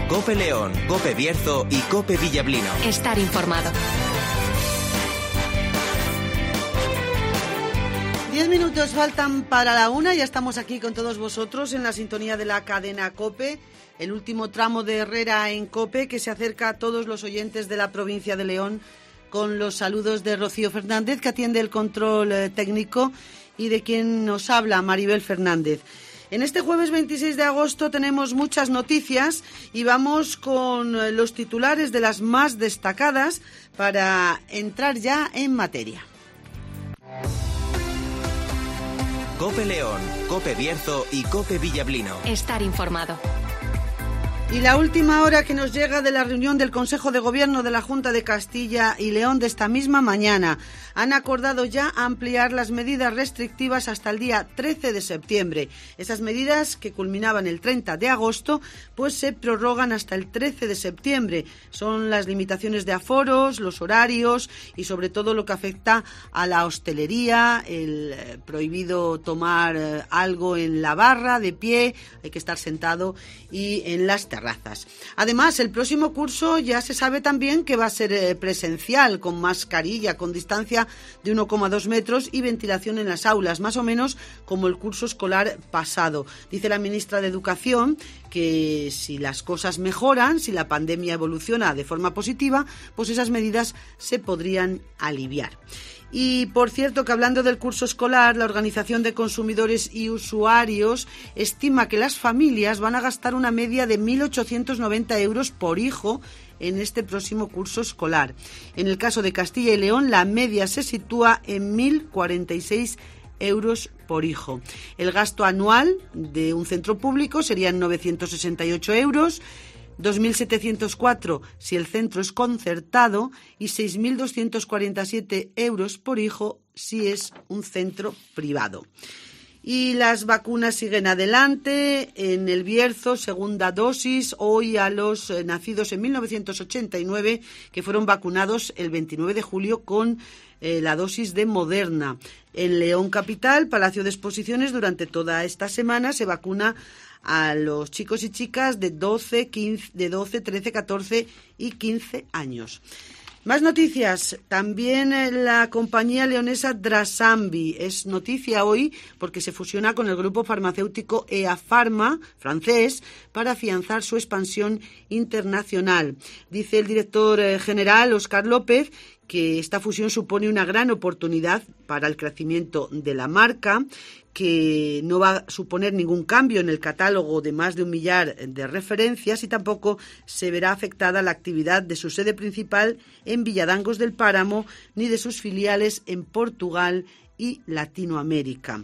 COPE León, COPE Bierzo y COPE Villablino. Estar informado. 10 minutos faltan para la 1, ya estamos aquí con todos vosotros en la sintonía de la cadena COPE, el último tramo de Herrera en COPE que se acerca a todos los oyentes de la provincia de León con los saludos de Rocío Fernández, que atiende el control técnico, y de quien nos habla, Maribel Fernández. En este jueves 26 de agosto tenemos muchas noticias y vamos con los titulares de las más destacadas para entrar ya en materia. COPE León, COPE Bierzo y COPE Villablino. Estar informado. Y la última hora que nos llega de la reunión del Consejo de Gobierno de la Junta de Castilla y León de esta misma mañana. Han acordado ya ampliar las medidas restrictivas hasta el día 13 de septiembre. Esas medidas, que culminaban el 30 de agosto, pues se prorrogan hasta el 13 de septiembre. Son las limitaciones de aforos, los horarios y sobre todo lo que afecta a la hostelería, el prohibido tomar algo en la barra, de pie, hay que estar sentado, y en las terrazas. Además, el próximo curso ya se sabe también que va a ser presencial, con mascarilla, con distancia de 1,2 metros y ventilación en las aulas, más o menos como el curso escolar pasado. Dice la ministra de Educación que si las cosas mejoran, si la pandemia evoluciona de forma positiva, pues esas medidas se podrían aliviar. Y por cierto, que hablando del curso escolar, la Organización de Consumidores y Usuarios estima que las familias van a gastar una media de 1.890 euros por hijo en este próximo curso escolar. En el caso de Castilla y León, la media se sitúa en 1.046 euros por hijo. El gasto anual de un centro público serían 968 euros, 2.704 si el centro es concertado y 6.247 euros por hijo si es un centro privado. Y las vacunas siguen adelante. En el Bierzo, segunda dosis, hoy a los nacidos en 1989, que fueron vacunados el 29 de julio con la dosis de Moderna. En León Capital, Palacio de Exposiciones, durante toda esta semana se vacuna a los chicos y chicas de 12, 13, 14 y 15 años. Más noticias. También la compañía leonesa Drasambi es noticia hoy porque se fusiona con el grupo farmacéutico EA Pharma, francés, para afianzar su expansión internacional. Dice el director general, Óscar López, que esta fusión supone una gran oportunidad para el crecimiento de la marca, que no va a suponer ningún cambio en el catálogo de más de 1 millar de referencias y tampoco se verá afectada la actividad de su sede principal en Villadangos del Páramo ni de sus filiales en Portugal y Latinoamérica.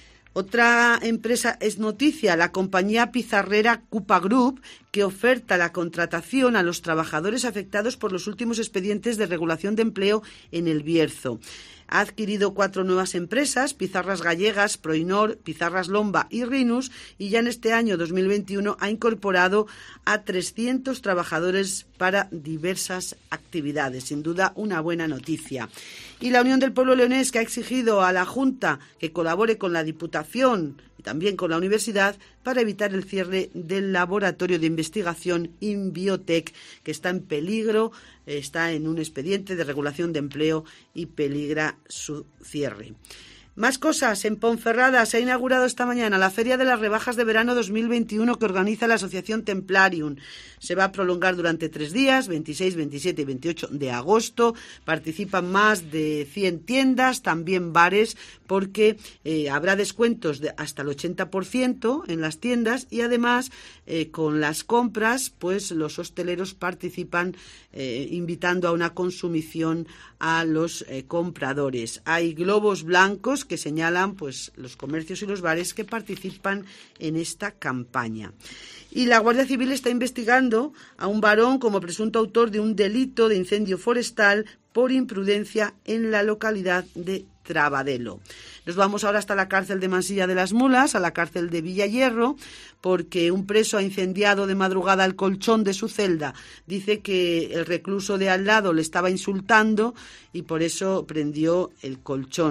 Otra empresa es noticia, la compañía pizarrera Cupa Group, que oferta la contratación a los trabajadores afectados por los últimos expedientes de regulación de empleo en el Bierzo. Ha adquirido 4 nuevas empresas, Pizarras Gallegas, Proinor, Pizarras Lomba y Rinus, y ya en este año 2021 ha incorporado a 300 trabajadores para diversas actividades. Sin duda, una buena noticia. Y la Unión del Pueblo Leonés, que ha exigido a la Junta que colabore con la Diputación y también con la Universidad para evitar el cierre del laboratorio de investigación Inbiotec, que está en peligro, está en un expediente de regulación de empleo y peligra su cierre. Más cosas. En Ponferrada se ha inaugurado esta mañana la Feria de las Rebajas de Verano 2021 que organiza la Asociación Templarium. Se va a prolongar durante 3 días, 26, 27 y 28 de agosto. Participan más de 100 tiendas, también bares, porque habrá descuentos de hasta el 80% en las tiendas y además con las compras, pues los hosteleros participan invitando a una consumición a los compradores. Hay globos blancos que señalan pues los comercios y los bares que participan en esta campaña. Y la Guardia Civil está investigando a un varón como presunto autor de un delito de incendio forestal por imprudencia en la localidad de Trabadelo. Nos vamos ahora hasta la cárcel de Mansilla de las Mulas, a la cárcel de Villayerro, porque un preso ha incendiado de madrugada el colchón de su celda. Dice que el recluso de al lado le estaba insultando y por eso prendió el colchón.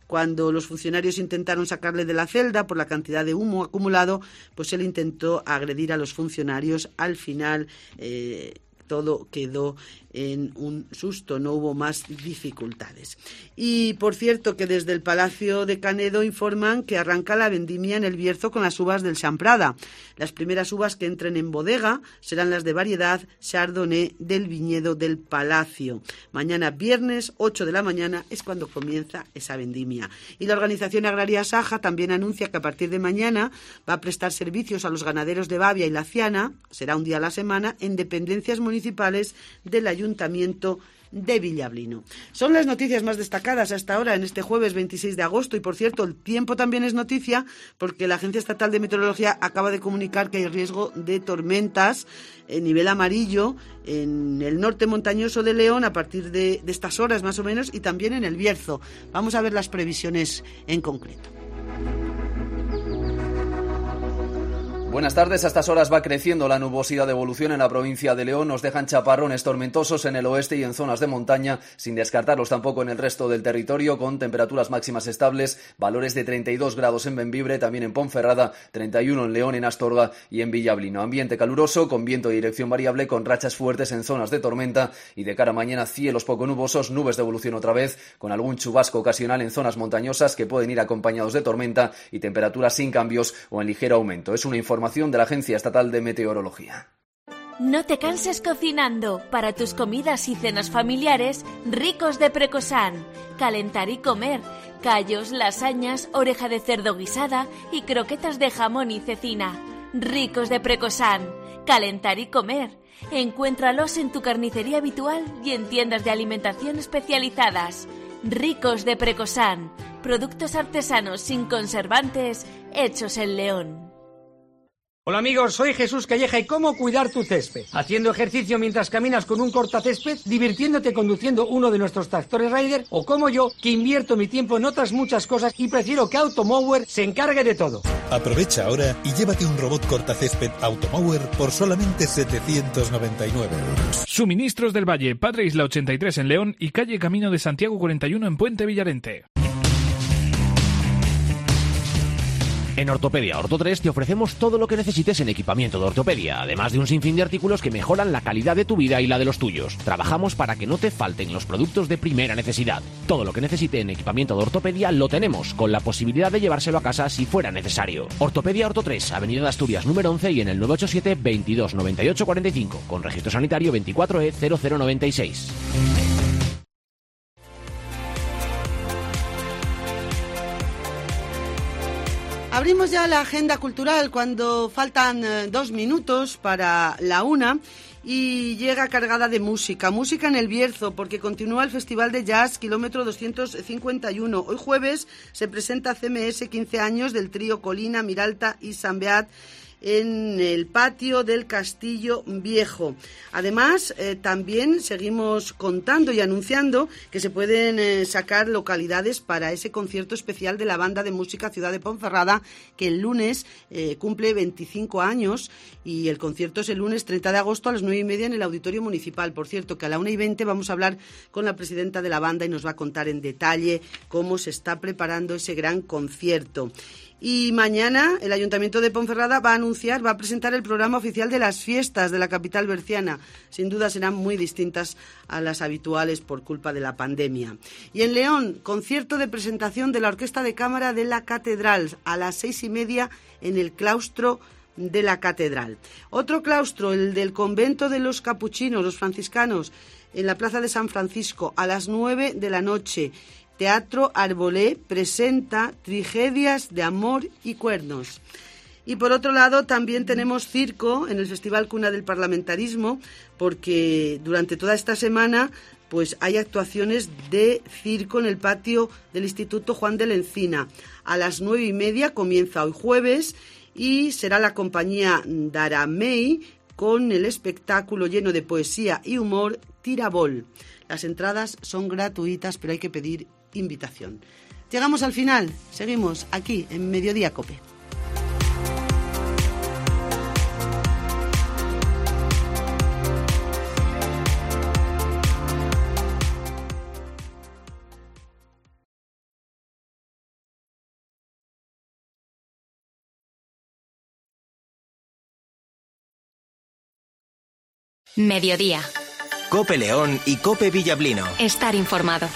Cuando los funcionarios intentaron sacarle de la celda por la cantidad de humo acumulado, pues él intentó agredir a los funcionarios. Al final todo quedó en un susto, no hubo más dificultades. Y por cierto que desde el Palacio de Canedo informan que arranca la vendimia en el Bierzo con las uvas del Xamprada. Las primeras uvas que entren en bodega serán las de variedad Chardonnay del viñedo del Palacio. Mañana viernes 8 de la mañana es cuando comienza esa vendimia. Y la Organización Agraria Saja también anuncia que a partir de mañana va a prestar servicios a los ganaderos de Babia y Laciana, será un día a la semana, en dependencias municipales del Ayuntamiento de Villablino. Son las noticias más destacadas hasta ahora en este jueves 26 de agosto y, por cierto, el tiempo también es noticia porque la Agencia Estatal de Meteorología acaba de comunicar que hay riesgo de tormentas en nivel amarillo en el norte montañoso de León a partir de estas horas más o menos y también en el Bierzo. Vamos a ver las previsiones en concreto. Buenas tardes. A estas horas va creciendo la nubosidad de evolución en la provincia de León. Nos dejan chaparrones tormentosos en el oeste y en zonas de montaña, sin descartarlos tampoco en el resto del territorio, con temperaturas máximas estables, valores de 32 grados en Bembibre, también en Ponferrada, 31 en León, en Astorga y en Villablino. Ambiente caluroso, con viento de dirección variable, con rachas fuertes en zonas de tormenta y de cara a mañana cielos poco nubosos, nubes de evolución otra vez, con algún chubasco ocasional en zonas montañosas que pueden ir acompañados de tormenta y temperaturas sin cambios o en ligero aumento. Es una información de la Agencia Estatal de Meteorología. No te canses cocinando. Para tus comidas y cenas familiares, Ricos de Precosan. Calentar y comer. Callos, lasañas, oreja de cerdo guisada y croquetas de jamón y cecina. Ricos de Precosan. Calentar y comer. Encuéntralos en tu carnicería habitual y en tiendas de alimentación especializadas. Ricos de Precosan. Productos artesanos sin conservantes, hechos en León. Hola amigos, soy Jesús Calleja y ¿cómo cuidar tu césped? Haciendo ejercicio mientras caminas con un cortacésped, divirtiéndote conduciendo uno de nuestros tractores Raider o como yo, que invierto mi tiempo en otras muchas cosas y prefiero que Automower se encargue de todo. Aprovecha ahora y llévate un robot cortacésped Automower por solamente 799 €. Suministros del Valle, Padre Isla 83 en León y calle Camino de Santiago 41 en Puente Villarente. En Ortopedia Orto 3 te ofrecemos todo lo que necesites en equipamiento de ortopedia, además de un sinfín de artículos que mejoran la calidad de tu vida y la de los tuyos. Trabajamos para que no te falten los productos de primera necesidad. Todo lo que necesite en equipamiento de ortopedia lo tenemos, con la posibilidad de llevárselo a casa si fuera necesario. Ortopedia Orto 3, Avenida de Asturias número 11 y en el 987 22 98 45, con registro sanitario 24E 0096. Abrimos ya la agenda cultural cuando faltan 2 minutos para la 1 y llega cargada de música. Música en el Bierzo porque continúa el Festival de Jazz kilómetro 251. Hoy jueves se presenta CMS 15 años del trío Colina, Miralta y San Beat en el patio del Castillo Viejo. Además, también seguimos contando y anunciando que se pueden sacar localidades para ese concierto especial de la Banda de Música Ciudad de Ponferrada, que el lunes cumple 25 años y el concierto es el lunes 30 de agosto a las 9:30 en el Auditorio Municipal. Por cierto, que a la 1:20 vamos a hablar con la presidenta de la banda y nos va a contar en detalle cómo se está preparando ese gran concierto. Y mañana el Ayuntamiento de Ponferrada va a presentar el programa oficial de las fiestas de la capital berciana. Sin duda serán muy distintas a las habituales por culpa de la pandemia. Y en León, concierto de presentación de la Orquesta de Cámara de la Catedral a las 6:30 en el claustro de la Catedral. Otro claustro, el del convento de los capuchinos, los franciscanos, en la Plaza de San Francisco a las 9 de la noche. Teatro Arbolé presenta Tragedias de Amor y Cuernos. Y por otro lado también tenemos circo en el Festival Cuna del Parlamentarismo, porque durante toda esta semana pues hay actuaciones de circo en el patio del Instituto Juan de la Encina. A las 9:30 comienza hoy jueves y será la compañía Daramey con el espectáculo lleno de poesía y humor Tirabol. Las entradas son gratuitas, pero hay que pedir invitación. Llegamos al final, seguimos aquí en Mediodía COPE. Mediodía. COPE León y COPE Villablino. Estar informado.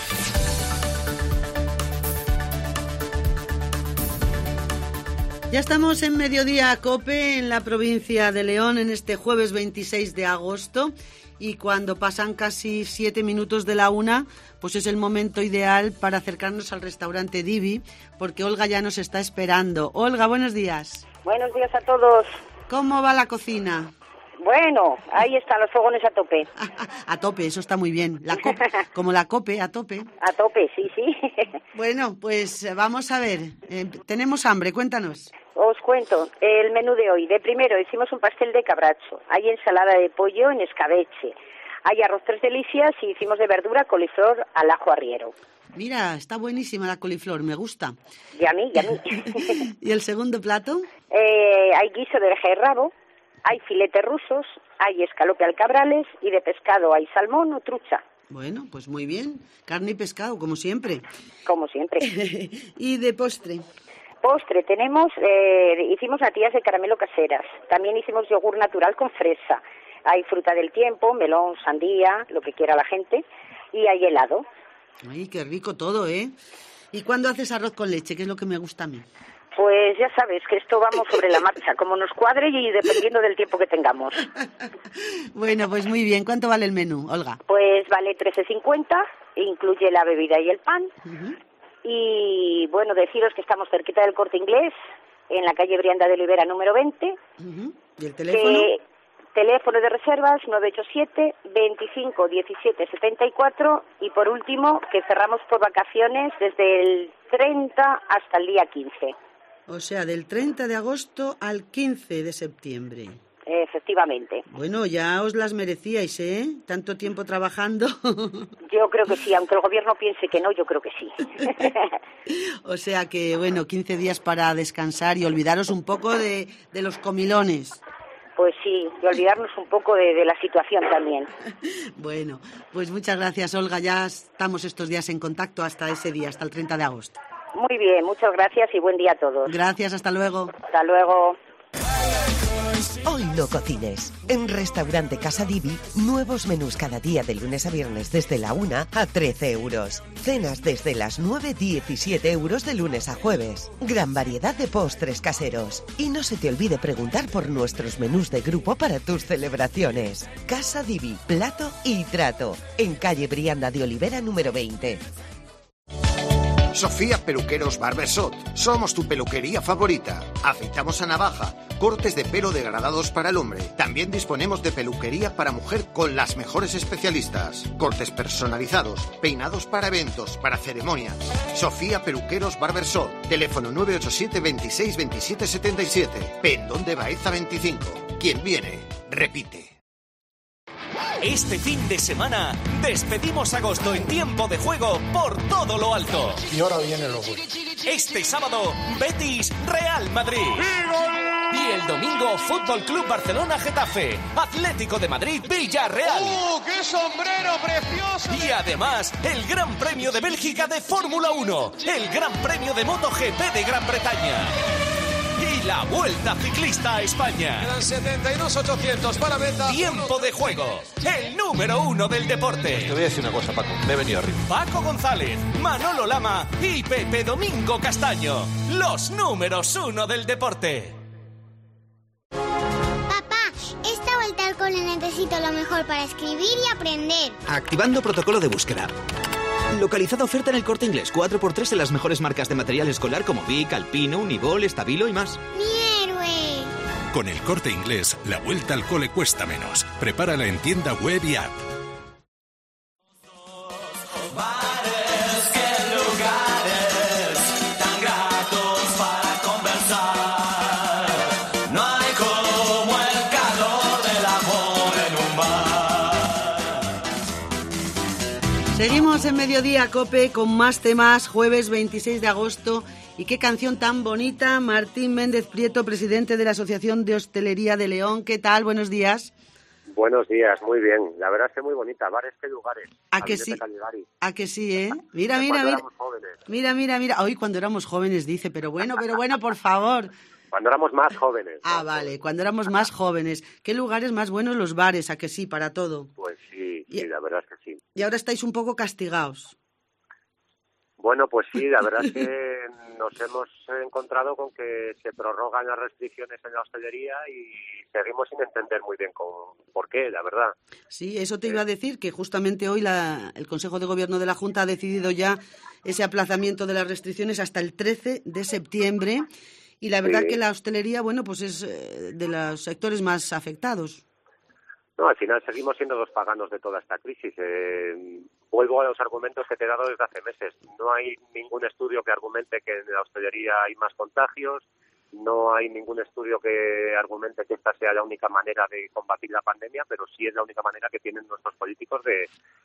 Ya estamos en Mediodía COPE en la provincia de León en este jueves 26 de agosto y cuando pasan casi 7 minutos de la 1, pues es el momento ideal para acercarnos al restaurante Divi, porque Olga ya nos está esperando. Olga, buenos días. Buenos días a todos. ¿Cómo va la cocina? Bueno, ahí están los fogones a tope. A tope, eso está muy bien. La COPE, como la COPE, a tope. A tope, sí, sí. Bueno, pues vamos a ver. Tenemos hambre, cuéntanos. Os cuento el menú de hoy. De primero hicimos un pastel de cabracho. Hay ensalada de pollo en escabeche. Hay arroz tres delicias y hicimos de verdura coliflor al ajo arriero. Mira, está buenísima la coliflor, me gusta. Y a mí. ¿Y el segundo plato? Hay guiso de oreja y rabo. Hay filetes rusos, hay escalope al cabrales y de pescado hay salmón o trucha. Bueno, pues muy bien. Carne y pescado, como siempre. Como siempre. ¿Y de postre? Postre tenemos, hicimos natillas de caramelo caseras. También hicimos yogur natural con fresa. Hay fruta del tiempo, melón, sandía, lo que quiera la gente. Y hay helado. Ay, qué rico todo, ¿eh? ¿Y cuándo haces arroz con leche? Que es lo que me gusta a mí. Pues ya sabes que esto vamos sobre la marcha, como nos cuadre y dependiendo del tiempo que tengamos. Bueno, pues muy bien. ¿Cuánto vale el menú, Olga? Pues vale 13,50, incluye la bebida y el pan. Uh-huh. Y bueno, deciros que estamos cerquita del Corte Inglés, en la calle Brianda de Olivera número 20. Uh-huh. ¿Y el teléfono? Teléfono de reservas 987 25 17 74 y por último que cerramos por vacaciones desde el 30 hasta el día 15. O sea, del 30 de agosto al 15 de septiembre. Efectivamente. Bueno, ya os las merecíais, ¿eh? Tanto tiempo trabajando. Yo creo que sí, aunque el gobierno piense que no, yo creo que sí. O sea que, bueno, 15 días para descansar y olvidaros un poco de los comilones. Pues sí, y olvidarnos un poco de la situación también. Bueno, pues muchas gracias, Olga. Ya estamos estos días en contacto hasta ese día, hasta el 30 de agosto. Muy bien, muchas gracias y buen día a todos. Gracias, hasta luego. Hasta luego. Hoy no cocines. En Restaurante Casa Divi, nuevos menús cada día de lunes a viernes desde la 1 a 13 euros. Cenas desde las 9, 17 euros de lunes a jueves. Gran variedad de postres caseros. Y no se te olvide preguntar por nuestros menús de grupo para tus celebraciones. Casa Divi, plato y trato. En calle Brianda de Olivera número 20. Sofía Peluqueros Barbershop. Somos tu peluquería favorita. Afeitamos a navaja, cortes de pelo degradados para el hombre. También disponemos de peluquería para mujer con las mejores especialistas. Cortes personalizados, peinados para eventos, para ceremonias. Sofía Peluqueros Barbershop. Teléfono 987 26 27 77. Pendón de Baeza 25. Quien viene, repite. Este fin de semana despedimos agosto en tiempo de juego por todo lo alto. Y ahora viene lo bueno. Este sábado, Betis Real Madrid. Y el domingo, Fútbol Club Barcelona Getafe, Atlético de Madrid Villarreal. ¡Qué sombrero precioso! Y además, el Gran Premio de Bélgica de Fórmula 1, el Gran Premio de MotoGP de Gran Bretaña. Y la Vuelta Ciclista a España. Quedan 72.800 para venta. Tiempo de juego. El número 1 del deporte. Te voy a decir una cosa, Paco. Me he venido arriba. Paco González, Manolo Lama y Pepe Domingo Castaño. Los números 1 del deporte. Papá, esta vuelta al cole necesito lo mejor para escribir y aprender. Activando protocolo de búsqueda. Localizada oferta en el Corte Inglés, 4x3 en las mejores marcas de material escolar como Bic, Alpino, Unibol, Estabilo y más. ¡Mi héroe! Con el Corte Inglés, la vuelta al cole cuesta menos. Prepárala en tienda web y app. Seguimos en Mediodía COPE con más temas, jueves 26 de agosto. Y qué canción tan bonita. Martín Méndez Prieto, presidente de la Asociación de Hostelería de León. ¿Qué tal? Buenos días. Buenos días, muy bien. La verdad es que muy bonita. Bares que lugares. ¿A que sí? ¿A que sí, eh? Mira. Mira. Hoy cuando éramos jóvenes dice, pero bueno, por favor. Cuando éramos más jóvenes. Ah, vale, cuando éramos más jóvenes. ¿Qué lugares más buenos los bares? ¿A que sí, para todo? Pues sí, la verdad es que sí. Y ahora estáis un poco castigados. Bueno, pues sí, la verdad es que nos hemos encontrado con que se prorrogan las restricciones en la hostelería y seguimos sin entender muy bien por qué, la verdad. Sí, eso te iba a decir, que justamente hoy el Consejo de Gobierno de la Junta ha decidido ya ese aplazamiento de las restricciones hasta el 13 de septiembre y la verdad que la hostelería, bueno, pues es de los sectores más afectados. No, al final seguimos siendo los paganos de toda esta crisis. Vuelvo a los argumentos que te he dado desde hace meses. No hay ningún estudio que argumente que en la hostelería hay más contagios, no hay ningún estudio que argumente que esta sea la única manera de combatir la pandemia, pero sí es la única manera que tienen nuestros políticos de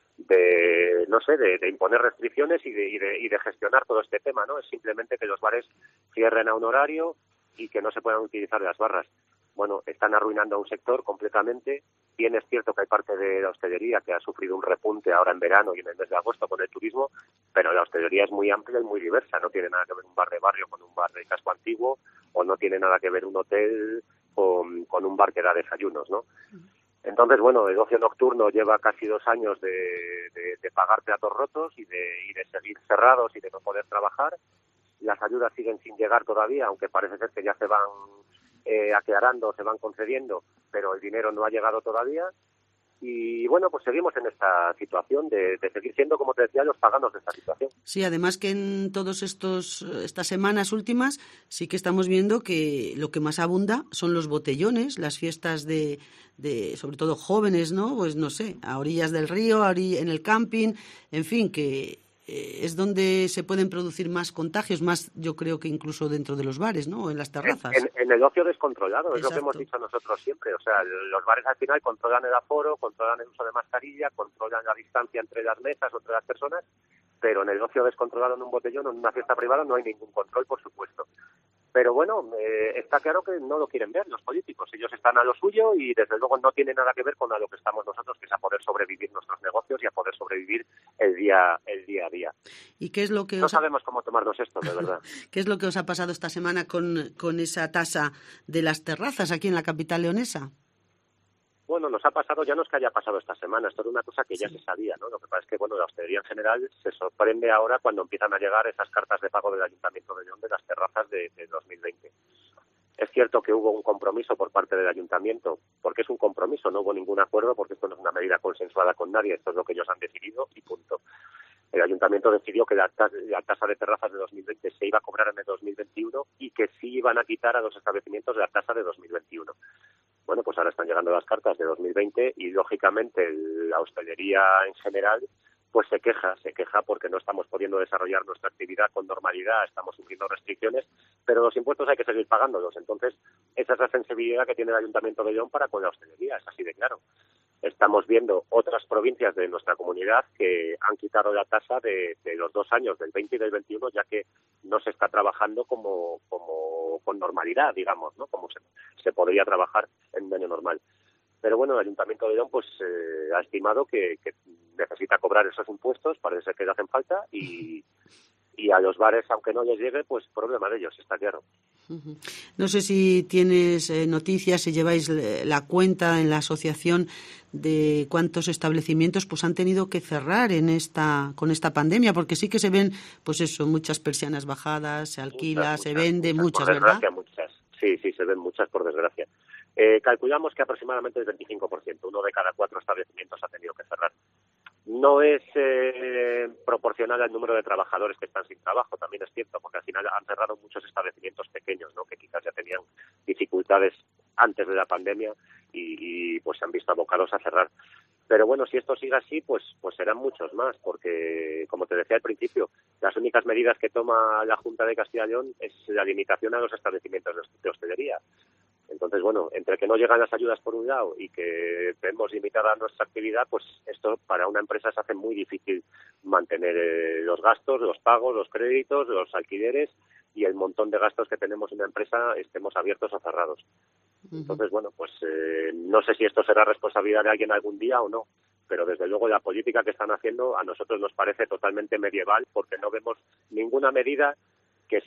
imponer restricciones y de gestionar todo este tema, ¿no? Es simplemente que los bares cierren a un horario y que no se puedan utilizar las barras. Bueno, están arruinando a un sector completamente. Bien es cierto que hay parte de la hostelería que ha sufrido un repunte ahora en verano y en el mes de agosto con el turismo, pero la hostelería es muy amplia y muy diversa. No tiene nada que ver un bar de barrio con un bar de casco antiguo, o no tiene nada que ver un hotel con un bar que da desayunos, ¿no? Entonces, bueno, el ocio nocturno lleva casi 2 años de pagar platos rotos y de seguir cerrados y de no poder trabajar. Las ayudas siguen sin llegar todavía, aunque parece ser que ya se van aclarando, se van concediendo, pero el dinero no ha llegado todavía. Y bueno, pues seguimos en esta situación de seguir siendo, como te decía, los paganos de esta situación. Sí, además que en todas estas semanas últimas sí que estamos viendo que lo que más abunda son los botellones, las fiestas de sobre todo jóvenes, ¿no? Pues no sé, a orillas del río, en el camping, en fin, que es donde se pueden producir más contagios, más yo creo que incluso dentro de los bares, ¿no? O en las terrazas. En el ocio descontrolado, Exacto. Es lo que hemos dicho nosotros siempre. O sea, los bares al final controlan el aforo, controlan el uso de mascarilla, controlan la distancia entre las mesas o entre las personas, pero en el ocio descontrolado en un botellón o en una fiesta privada no hay ningún control, por supuesto. Pero bueno, está claro que no lo quieren ver los políticos. Ellos están a lo suyo y desde luego no tiene nada que ver con a lo que estamos nosotros, que es a poder sobrevivir nuestros negocios y a poder sobrevivir el día a día. ¿Y qué es lo que no sabemos cómo tomarnos esto, de verdad? ¿Qué es lo que os ha pasado esta semana con esa tasa de las terrazas aquí en la capital leonesa? Bueno, nos ha pasado, ya no es que haya pasado esta semana, esto era una cosa que ya se sabía, ¿no? Lo que pasa es que, bueno, la hostelería en general se sorprende ahora cuando empiezan a llegar esas cartas de pago del Ayuntamiento de León de las terrazas de 2020. Es cierto que hubo un compromiso por parte del Ayuntamiento, porque es un compromiso, no hubo ningún acuerdo, porque esto no es una medida consensuada con nadie, esto es lo que ellos han decidido y punto. El Ayuntamiento decidió que la tasa de terrazas de 2020 se iba a cobrar en el 2021 y que sí iban a quitar a los establecimientos la tasa de 2021. Bueno, pues ahora están llegando las cartas de 2020 y, lógicamente, la hostelería en general pues se queja porque no estamos pudiendo desarrollar nuestra actividad con normalidad, estamos sufriendo restricciones, pero los impuestos hay que seguir pagándolos. Entonces, esa es la sensibilidad que tiene el Ayuntamiento de León para con la hostelería, es así de claro. Estamos viendo otras provincias de nuestra comunidad que han quitado la tasa de los 2 años, del 20 y del 21, ya que no se está trabajando como con normalidad, digamos, ¿no? Como se podría trabajar en un año normal. Pero bueno, el Ayuntamiento de León pues ha estimado que necesita cobrar esos impuestos, parece que le hacen falta, y a los bares, aunque no les llegue, pues problema de ellos, está claro. No sé si tienes noticias, si lleváis la cuenta en la asociación de cuántos establecimientos pues han tenido que cerrar con esta pandemia, porque sí que se ven, pues eso, muchas persianas bajadas, se alquila, se vende, muchas, ¿verdad? Muchas, sí, se ven muchas, por desgracia. Calculamos que aproximadamente el 25%, 1 de cada 4 establecimientos ha tenido que cerrar. No es proporcional al número de trabajadores que están sin trabajo, también es cierto, porque al final han cerrado muchos establecimientos pequeños, ¿no? Que quizás ya tenían dificultades antes de la pandemia y pues se han visto abocados a cerrar. Pero bueno, si esto sigue así, pues serán muchos más, porque, como te decía al principio, las únicas medidas que toma la Junta de Castilla y León es la limitación a los establecimientos de hostelería. Entonces, bueno, entre que no llegan las ayudas por un lado y que vemos limitada nuestra actividad, pues esto para una empresa se hace muy difícil mantener los gastos, los pagos, los créditos, los alquileres y el montón de gastos que tenemos en una empresa, estemos abiertos o cerrados. Entonces, bueno, pues no sé si esto será responsabilidad de alguien algún día o no, pero desde luego la política que están haciendo a nosotros nos parece totalmente medieval porque no vemos ninguna medida que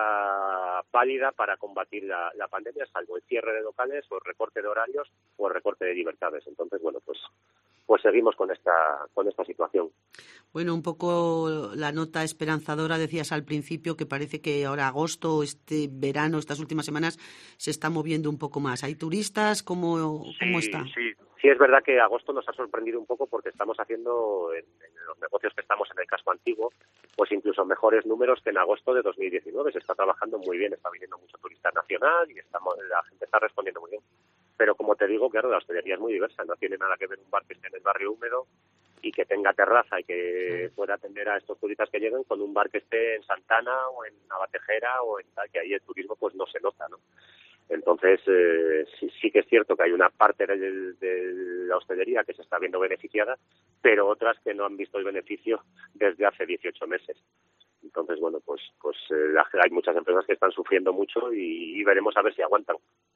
sea válida para combatir la pandemia, salvo el cierre de locales o el recorte de horarios o el recorte de libertades. Entonces, bueno, pues seguimos con esta situación. Bueno, un poco la nota esperanzadora, decías al principio, que parece que ahora agosto, este verano, estas últimas semanas, se está moviendo un poco más. ¿Hay turistas? ¿Cómo está? Sí, es verdad que agosto nos ha sorprendido un poco porque estamos haciendo en los negocios que estamos en el casco antiguo, pues incluso mejores números que en agosto de 2019. Se está trabajando muy bien, está viniendo mucho turista nacional y la gente está respondiendo muy bien. Pero como te digo, claro, la hostelería es muy diversa, no tiene nada que ver un bar que esté en el barrio húmedo y que tenga terraza y que pueda atender a estos turistas que lleguen con un bar que esté en Santana o en Navatejera o en tal, que ahí el turismo pues no se nota, ¿no? Entonces, sí que es cierto que hay una parte de la hostelería que se está viendo beneficiada, pero otras que no han visto el beneficio desde hace 18 meses. Entonces, bueno, pues hay muchas empresas que están sufriendo mucho y veremos a ver si aguantan.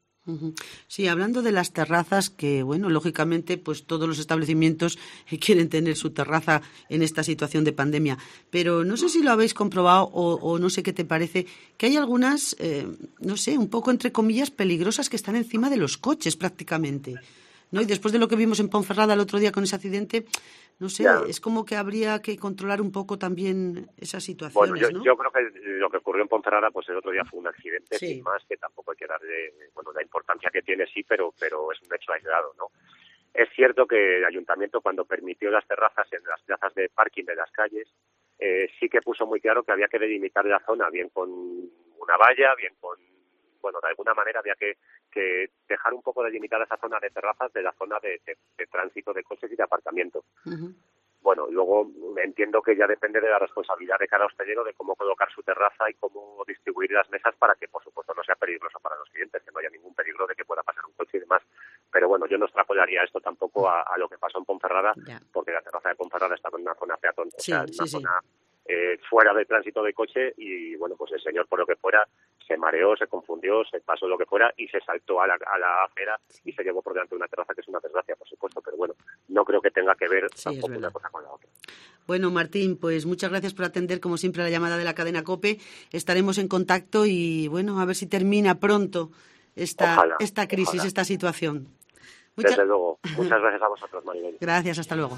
Sí, hablando de las terrazas, que bueno, lógicamente pues todos los establecimientos quieren tener su terraza en esta situación de pandemia, pero no sé si lo habéis comprobado o no sé qué te parece, que hay algunas, no sé, un poco entre comillas peligrosas que están encima de los coches prácticamente, ¿no? Y después de lo que vimos en Ponferrada el otro día con ese accidente, no sé, es como que habría que controlar un poco también esas situaciones, bueno, ¿no? yo creo que lo que ocurrió en Ponferrada, pues el otro día fue un accidente, sin más, que tampoco hay que darle, la importancia que tiene, sí, pero es un hecho aislado, ¿no? Es cierto que el ayuntamiento, cuando permitió las terrazas en las plazas de parking de las calles, sí que puso muy claro que había que delimitar la zona, bien con una valla, bien con, de alguna manera había que dejar un poco delimitada esa zona de terrazas de la zona de tránsito de coches y de aparcamiento. Uh-huh. Bueno, luego entiendo que ya depende de la responsabilidad de cada hostelero de cómo colocar su terraza y cómo distribuir las mesas para que, por supuesto, no sea peligroso para los clientes, que no haya ningún peligro de que pueda pasar un coche y demás. Pero bueno, yo no extrapolaría esto tampoco a lo que pasó en Ponferrada, porque la terraza de Ponferrada estaba en una zona peatón, zona fuera del tránsito de coche y, bueno, pues el señor, por lo que fuera, se mareó, se confundió, se pasó lo que fuera y se saltó a la acera y se llevó por delante de una terraza, que es una desgracia, por supuesto, pero bueno, no creo que tenga que ver tampoco una cosa con la otra. Bueno, Martín, pues muchas gracias por atender, como siempre, la llamada de la cadena COPE. Estaremos en contacto y, bueno, a ver si termina pronto esta crisis, esta situación. Desde luego. Muchas gracias a vosotros, Maribel. Gracias, hasta luego.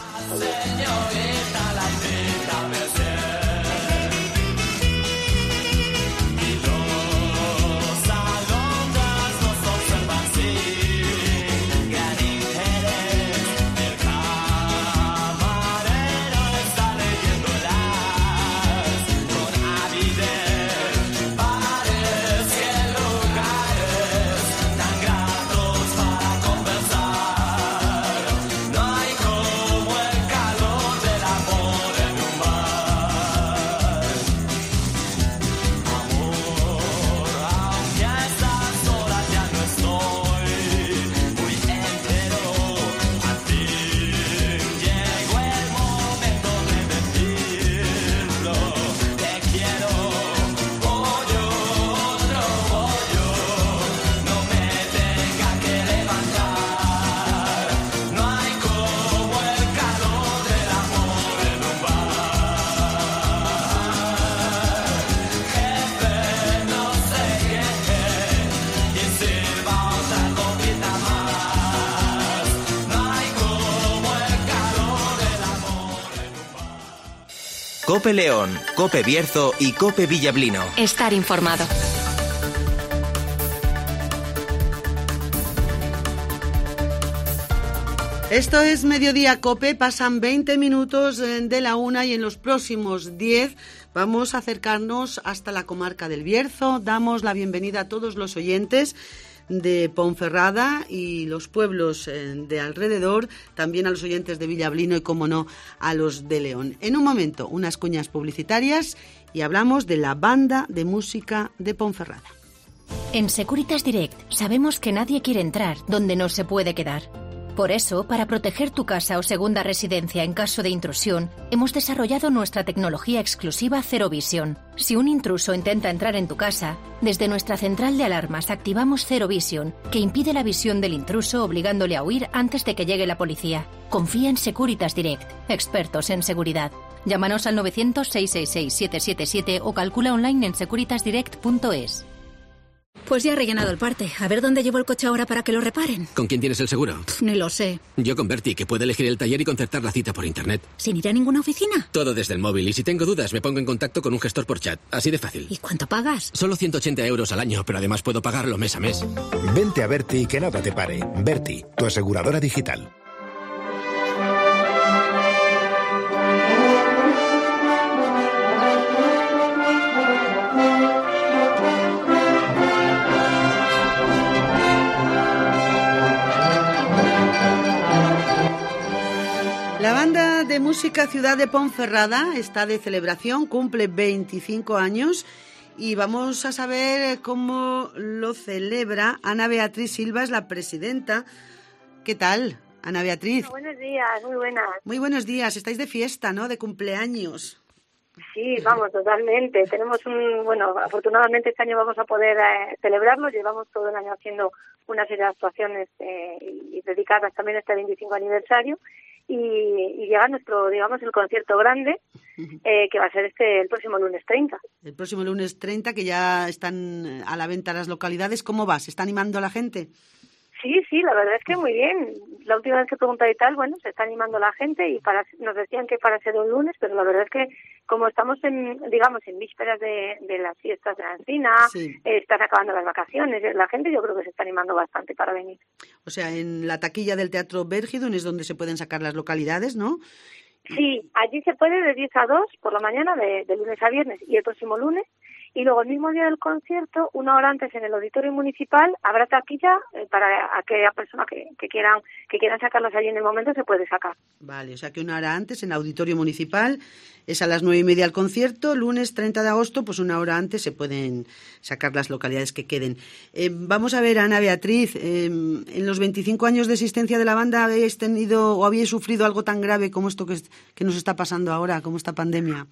COPE León, COPE Bierzo y COPE Villablino. Estar informado. Esto es Mediodía COPE, pasan 20 minutos de la 1 y en los próximos 10 vamos a acercarnos hasta la comarca del Bierzo. Damos la bienvenida a todos los oyentes de Ponferrada y los pueblos de alrededor, también a los oyentes de Villablino y, como no, a los de León. En un momento, unas cuñas publicitarias y hablamos de la banda de música de Ponferrada. En Securitas Direct sabemos que nadie quiere entrar donde no se puede quedar. Por eso, para proteger tu casa o segunda residencia en caso de intrusión, hemos desarrollado nuestra tecnología exclusiva Zero Vision. Si un intruso intenta entrar en tu casa, desde nuestra central de alarmas activamos Zero Vision, que impide la visión del intruso obligándole a huir antes de que llegue la policía. Confía en Securitas Direct, expertos en seguridad. Llámanos al 900-666-777 o calcula online en securitasdirect.es. Pues ya he rellenado el parte. A ver dónde llevo el coche ahora para que lo reparen. ¿Con quién tienes el seguro? Ni lo sé. Yo con Berti, que puede elegir el taller y concertar la cita por internet. ¿Sin ir a ninguna oficina? Todo desde el móvil. Y si tengo dudas, me pongo en contacto con un gestor por chat. Así de fácil. ¿Y cuánto pagas? Solo 180 euros al año, pero además puedo pagarlo mes a mes. Vente a Berti y que nada te pare. Berti, tu aseguradora digital. La banda de música Ciudad de Ponferrada está de celebración, cumple 25 años y vamos a saber cómo lo celebra. Ana Beatriz Silva es la presidenta. ¿Qué tal, Ana Beatriz? Buenos días, muy buenas. Muy buenos días, estáis de fiesta, ¿no?, de cumpleaños. Sí, vamos, totalmente. Tenemos afortunadamente este año vamos a poder celebrarlo. Llevamos todo el año haciendo una serie de actuaciones y dedicadas también a este 25 aniversario. Y llega nuestro, digamos, el concierto grande, que va a ser el próximo lunes 30. El próximo lunes 30, que ya están a la venta las localidades. ¿Cómo va? ¿Se está animando la gente? Sí, la verdad es que muy bien. La última vez que pregunté y tal, bueno, se está animando la gente y nos decían que para ser un lunes, pero la verdad es que como estamos en vísperas de las fiestas de la Encina, están acabando las vacaciones, la gente yo creo que se está animando bastante para venir. O sea, en la taquilla del Teatro Bérgidon es donde se pueden sacar las localidades, ¿no? Sí, allí se puede de 10 a 2 por la mañana, de lunes a viernes y el próximo lunes. Y luego el mismo día del concierto, 1 hora antes en el auditorio municipal, habrá taquilla para aquella persona que quieran sacarlos allí en el momento, se puede sacar. Vale, o sea que 1 hora antes en el auditorio municipal, es a las 9:30 el concierto, lunes 30 de agosto, pues 1 hora antes se pueden sacar las localidades que queden. Vamos a ver, Ana Beatriz, en los 25 años de existencia de la banda, ¿habéis tenido o habéis sufrido algo tan grave como esto que nos está pasando ahora, como esta pandemia?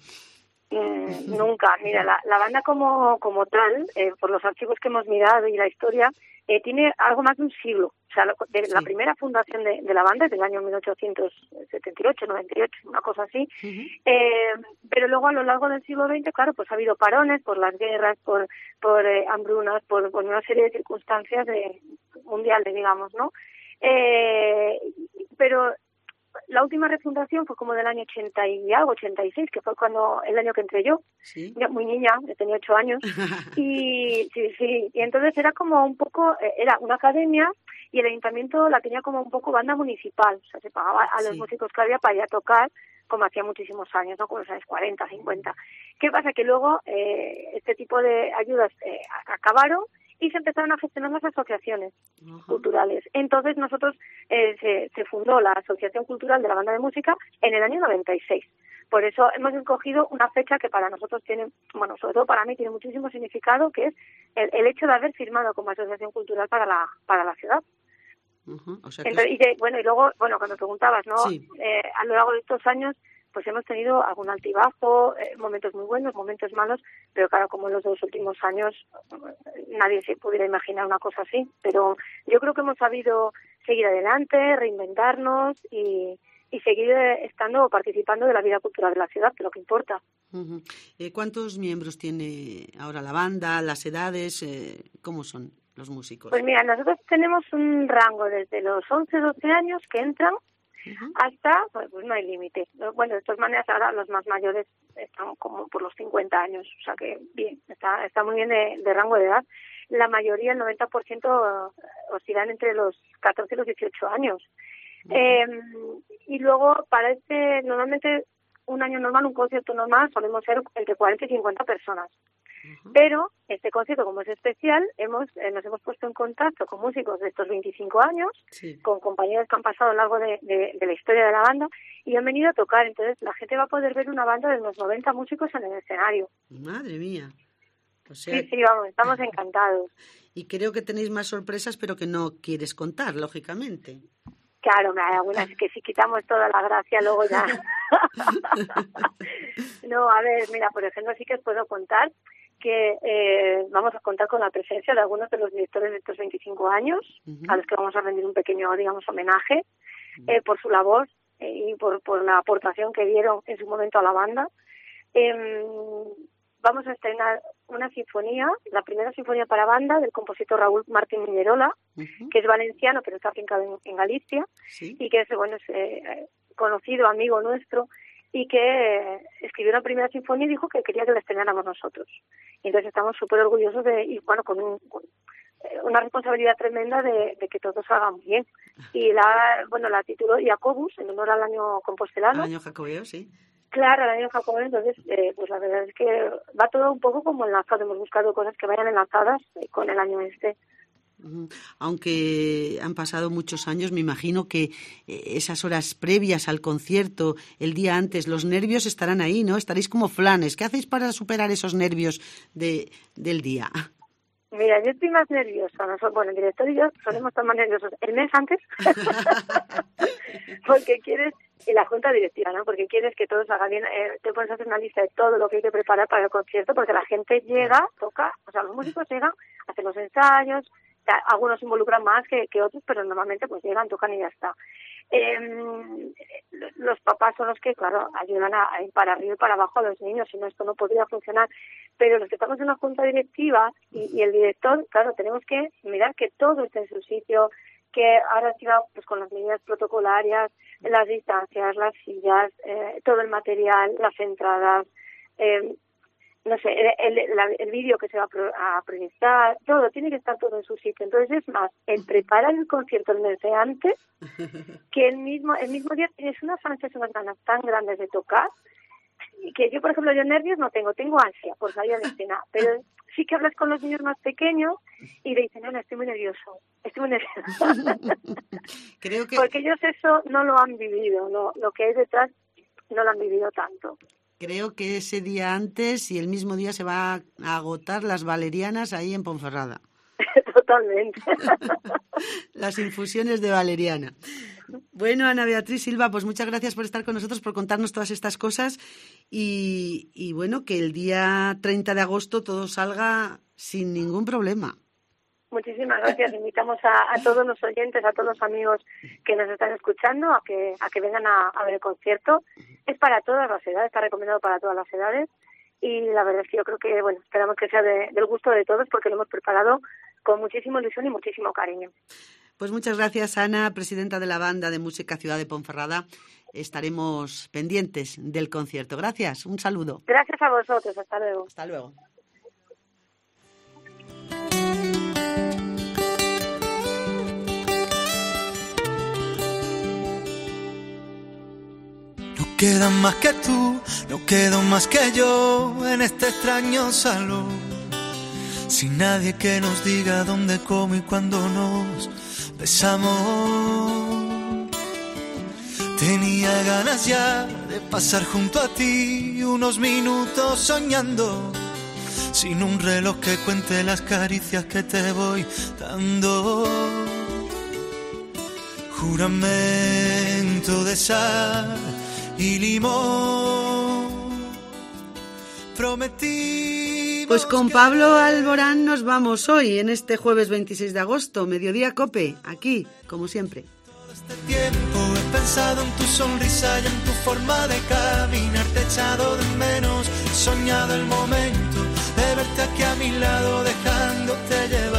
Nunca. Mira, la banda como tal, por los archivos que hemos mirado y la historia, tiene algo más de un siglo. O sea, la primera fundación de la banda es del año 1878, 98, una cosa así. Pero luego a lo largo del siglo XX, claro, pues ha habido parones por las guerras, por hambrunas, por una serie de circunstancias mundiales, digamos, ¿no? Pero la última refundación fue como del año 80 y algo, 86, que fue el año que entré yo. ¿Sí? Yo, muy niña, tenía 8 años. Y sí. Y entonces era como un poco, era una academia y el ayuntamiento la tenía como un poco banda municipal. O sea, se pagaba a los músicos que había para ir a tocar, como hacía muchísimos años, ¿no? Como los años 40, 50. ¿Qué pasa? Que luego este tipo de ayudas acabaron y se empezaron a gestionar las asociaciones culturales. Entonces nosotros se fundó la Asociación Cultural de la Banda de Música en el año 96. Por eso hemos escogido una fecha que para nosotros tiene, bueno, sobre todo para mí tiene muchísimo significado, que es el hecho de haber firmado como asociación cultural para la ciudad. O sea que entonces, y luego, cuando preguntabas, ¿no? Sí. A lo largo de estos años pues hemos tenido algún altibajo, momentos muy buenos, momentos malos, pero claro, como en los 2 últimos años nadie se pudiera imaginar una cosa así. Pero yo creo que hemos sabido seguir adelante, reinventarnos y seguir estando o participando de la vida cultural de la ciudad, que es lo que importa. ¿Cuántos miembros tiene ahora la banda, las edades, cómo son los músicos? Pues mira, nosotros tenemos un rango desde los 11, 12 años que entran hasta, pues no hay límite. Bueno, de todas maneras ahora los más mayores están como por los 50 años, o sea que bien, está muy bien de rango de edad. La mayoría, el 90%, oscilan entre los 14 y los 18 años. Y luego para normalmente un año normal, un concierto normal, solemos ser entre 40 y 50 personas. Pero este concierto, como es especial, nos hemos puesto en contacto con músicos de estos 25 años, con compañeros que han pasado a lo largo de la historia de la banda y han venido a tocar. Entonces la gente va a poder ver una banda de unos 90 músicos en el escenario. Madre mía. O sea, sí, vamos, estamos encantados. Y creo que tenéis más sorpresas, pero que no quieres contar, lógicamente. Claro, hay algunas que si quitamos toda la gracia luego ya. No, a ver, mira, por ejemplo, sí que os puedo contar que vamos a contar con la presencia de algunos de los directores de estos 25 años, a los que vamos a rendir un pequeño, digamos, homenaje por su labor y por la aportación que dieron en su momento a la banda. Vamos a estrenar una sinfonía, la primera sinfonía para banda del compositor Raúl Martín Miñerola, que es valenciano pero está afincado en Galicia, y que es conocido, amigo nuestro, y que escribió una primera sinfonía y dijo que quería que la estrenáramos nosotros. Y entonces estamos súper orgullosos con una responsabilidad tremenda de que todo salga muy bien. Y la tituló Jacobus, en honor al año compostelano. Al año jacobeo, sí. Claro, el año jacobeo, entonces, pues la verdad es que va todo un poco como enlazado. Hemos buscado cosas que vayan enlazadas con el año este. Aunque han pasado muchos años, me imagino que esas horas previas al concierto, el día antes, los nervios estarán ahí, ¿no? Estaréis como flanes. ¿Qué hacéis para superar esos nervios del día? Mira, yo estoy más nerviosa. Bueno, el director y yo solemos estar más nerviosos el mes antes, porque quieres, y la junta directiva, ¿no? Porque quieres que todo salga bien. Te pones a hacer una lista de todo lo que hay que preparar para el concierto, porque la gente llega, toca, o sea, los músicos llegan, hacen los ensayos. Algunos se involucran más que otros, pero normalmente pues llegan, tocan y ya está. Los papás son los que, claro, ayudan a ir para arriba y para abajo a los niños, si no esto no podría funcionar. Pero los que estamos en la junta directiva y el director, claro, tenemos que mirar que todo esté en su sitio, que ahora siga pues con las medidas protocolarias, las distancias, las sillas, todo el material, las entradas, no sé, el vídeo que se va a proyectar, todo, tiene que estar todo en su sitio. Entonces es más, el preparar el concierto el mes de antes, que el mismo día tienes unas ansias, unas ganas tan grandes de tocar, y que yo, por ejemplo, nervios no tengo ansia por salir a la escena, pero sí que hablas con los niños más pequeños y le dicen, no, estoy muy nervioso. Creo que... Porque ellos eso no lo han vivido, lo que hay detrás no lo han vivido tanto. Creo que ese día antes y el mismo día se va a agotar las valerianas ahí en Ponferrada. Totalmente. Las infusiones de valeriana. Bueno, Ana Beatriz Silva, pues muchas gracias por estar con nosotros, por contarnos todas estas cosas y bueno, que el día 30 de agosto todo salga sin ningún problema. Muchísimas gracias. Invitamos a todos los oyentes, a todos los amigos que nos están escuchando a que vengan a ver el concierto. Es para todas las edades, está recomendado para todas las edades y la verdad es que yo creo que, bueno, esperamos que sea del gusto de todos porque lo hemos preparado con muchísima ilusión y muchísimo cariño. Pues muchas gracias, Ana, presidenta de la Banda de Música Ciudad de Ponferrada. Estaremos pendientes del concierto. Gracias, un saludo. Gracias a vosotros, hasta luego. Hasta luego. No quedan más que tú, no quedo más que yo en este extraño salón. Sin nadie que nos diga dónde, cómo y cuándo nos besamos. Tenía ganas ya de pasar junto a ti unos minutos soñando, sin un reloj que cuente las caricias que te voy dando. Juramento de sal y limón, prometí. Pues con Pablo Alborán nos vamos hoy, en este jueves 26 de agosto, Mediodía COPE, aquí, como siempre. Todo este tiempo he pensado en tu sonrisa y en tu forma de caminar, te he echado de menos, he soñado el momento de verte aquí a mi lado, dejándote llevar.